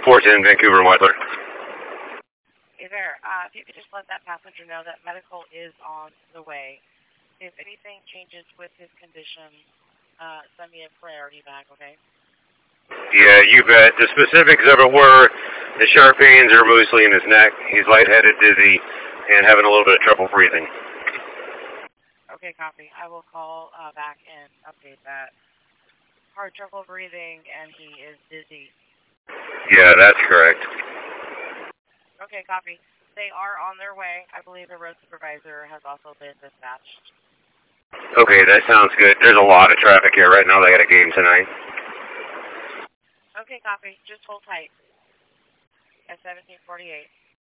410 Vancouver and Whitler. Hey there. If you could just let that passenger know that medical is on the way. If anything changes with his condition, send me a priority back, okay? Yeah, you bet. The specifics of it were the sharp pains are mostly in his neck. He's lightheaded, dizzy, and having a little bit of trouble breathing. Okay, copy. I will call back and update that. Hard trouble breathing, and he is dizzy. Yeah, that's correct. Okay, copy. They are on their way. I believe the road supervisor has also been dispatched. Okay, that sounds good. There's a lot of traffic here right now. They got a game tonight. Okay, copy. Just hold tight. At 1748.